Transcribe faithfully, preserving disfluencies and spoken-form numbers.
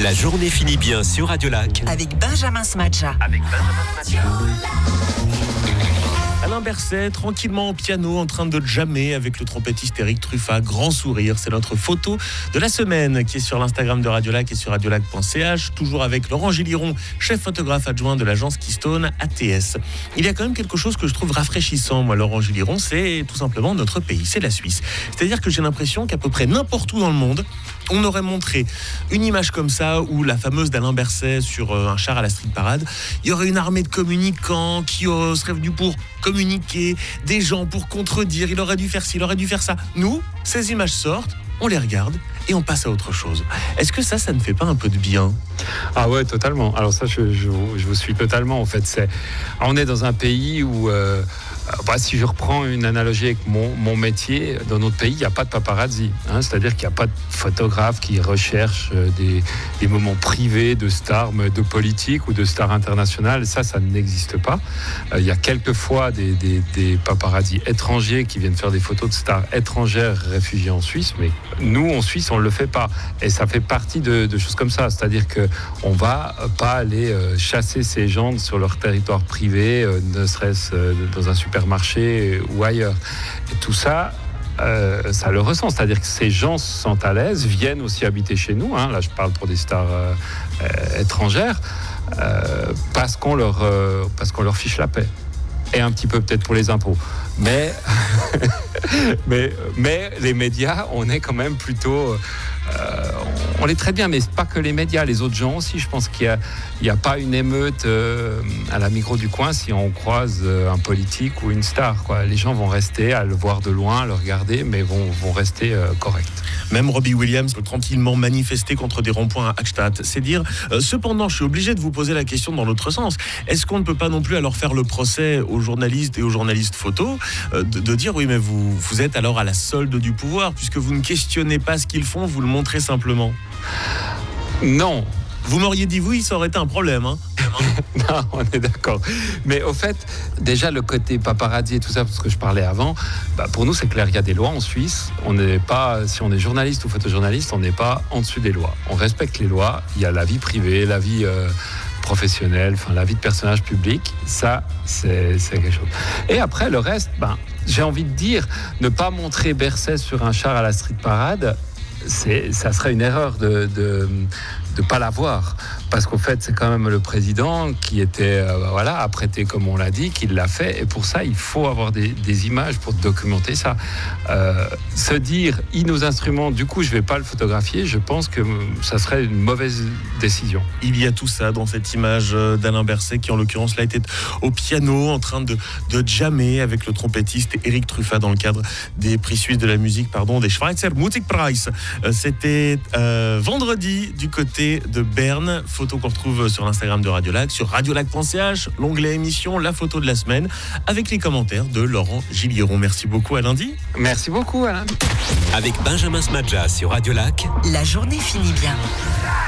La journée finit bien sur Radio Lac. Avec Benjamin Smadja. Avec Benjamin Smadja. Alain Berset, tranquillement au piano, en train de jammer avec le trompettiste Eric Truffat. Grand sourire, c'est notre photo de la semaine qui est sur l'Instagram de Radio Lac et sur radiolac point c h. Toujours avec Laurent Gilliron, chef photographe adjoint de l'agence Keystone A T S. Il y a quand même quelque chose que je trouve rafraîchissant, moi, Laurent Gilliron, c'est tout simplement notre pays, c'est la Suisse. C'est-à-dire que j'ai l'impression qu'à peu près n'importe où dans le monde, on aurait montré une image comme ça, où la fameuse d'Alain Berset sur un char à la street parade, il y aurait une armée de communicants qui euh, seraient venus pour communiquer, des gens pour contredire, il aurait dû faire ci, il aurait dû faire ça. Nous, ces images sortent, on les regarde et on passe à autre chose. Est-ce que ça, ça ne fait pas un peu de bien ? Ah ouais, totalement. Alors ça, je, je, je vous suis totalement. En fait, c'est, on est dans un pays où, euh, bah, si je reprends une analogie avec mon, mon métier, dans notre pays, il n'y a pas de paparazzi. Hein, c'est-à-dire qu'il n'y a pas de photographe qui recherche des, des moments privés de stars, de politiques ou de stars internationales. Ça, ça n'existe pas. Euh, il y a quelquefois des, des, des paparazzi étrangers qui viennent faire des photos de stars étrangères réfugiées en Suisse, mais nous, en Suisse, on ne le fait pas. Et ça fait partie de, de choses comme ça. C'est-à-dire qu'on ne va pas aller chasser ces gens sur leur territoire privé, ne serait-ce dans un supermarché ou ailleurs. Et tout ça, euh, ça le ressent. C'est-à-dire que ces gens se sentent à l'aise, viennent aussi habiter chez nous. Hein. Là, je parle pour des stars euh, étrangères, euh, parce qu'on leur, euh, parce qu'on leur fiche la paix. Et un petit peu peut-être pour les impôts. Mais, mais, mais les médias, on est quand même plutôt... Euh, on les traite bien, mais c'est pas que les médias, les autres gens aussi. Je pense qu'il n'y a, il y a pas une émeute euh, à la micro du coin si on croise euh, un politique ou une star, quoi. Les gens vont rester à le voir de loin, à le regarder, mais vont, vont rester euh, corrects. Même Robbie Williams peut tranquillement manifester contre des ronds-points à Hackstatt. C'est dire, euh, cependant, je suis obligé de vous poser la question dans l'autre sens. Est-ce qu'on ne peut pas non plus alors faire le procès aux journalistes et aux journalistes photos euh, de, de dire, oui, mais vous, vous êtes alors à la solde du pouvoir, puisque vous ne questionnez pas ce qu'ils font, vous le montrez simplement. Non. Vous m'auriez dit oui, ça aurait été un problème. Hein. Non, on est d'accord. Mais au fait, déjà le côté paparazzi et tout ça, parce que je parlais avant, bah pour nous c'est clair, il y a des lois en Suisse. On n'est pas, si on est journaliste ou photojournaliste, on n'est pas en dessus des lois. On respecte les lois. Il y a la vie privée, la vie euh, professionnelle, enfin la vie de personnage public. Ça, c'est, c'est quelque chose. Et après le reste, ben, j'ai envie de dire, ne pas montrer Berset sur un char à la street parade. C'est, ça serait une erreur de de de pas l'avoir, parce qu'au fait c'est quand même le président qui était euh, voilà apprêté comme on l'a dit, qui l'a fait, et pour ça il faut avoir des, des images pour documenter ça. Euh, se dire il nous instrumente, du coup je vais pas le photographier, je pense que ça serait une mauvaise décision. Il y a tout ça dans cette image d'Alain Berset qui en l'occurrence là était au piano en train de de jammer avec le trompettiste Eric Truffat dans le cadre des prix suisses de la musique, pardon, des Schweizer Musikpreis. C'était euh, vendredi du côté de Berne. Photo qu'on retrouve sur l'Instagram de Radio Lac, sur radiolac point c h, l'onglet émission, la photo de la semaine, avec les commentaires de Laurent Gilliron. Merci beaucoup, à lundi. Merci beaucoup, Alain. Avec Benjamin Smadja sur Radio Lac. La journée finit bien.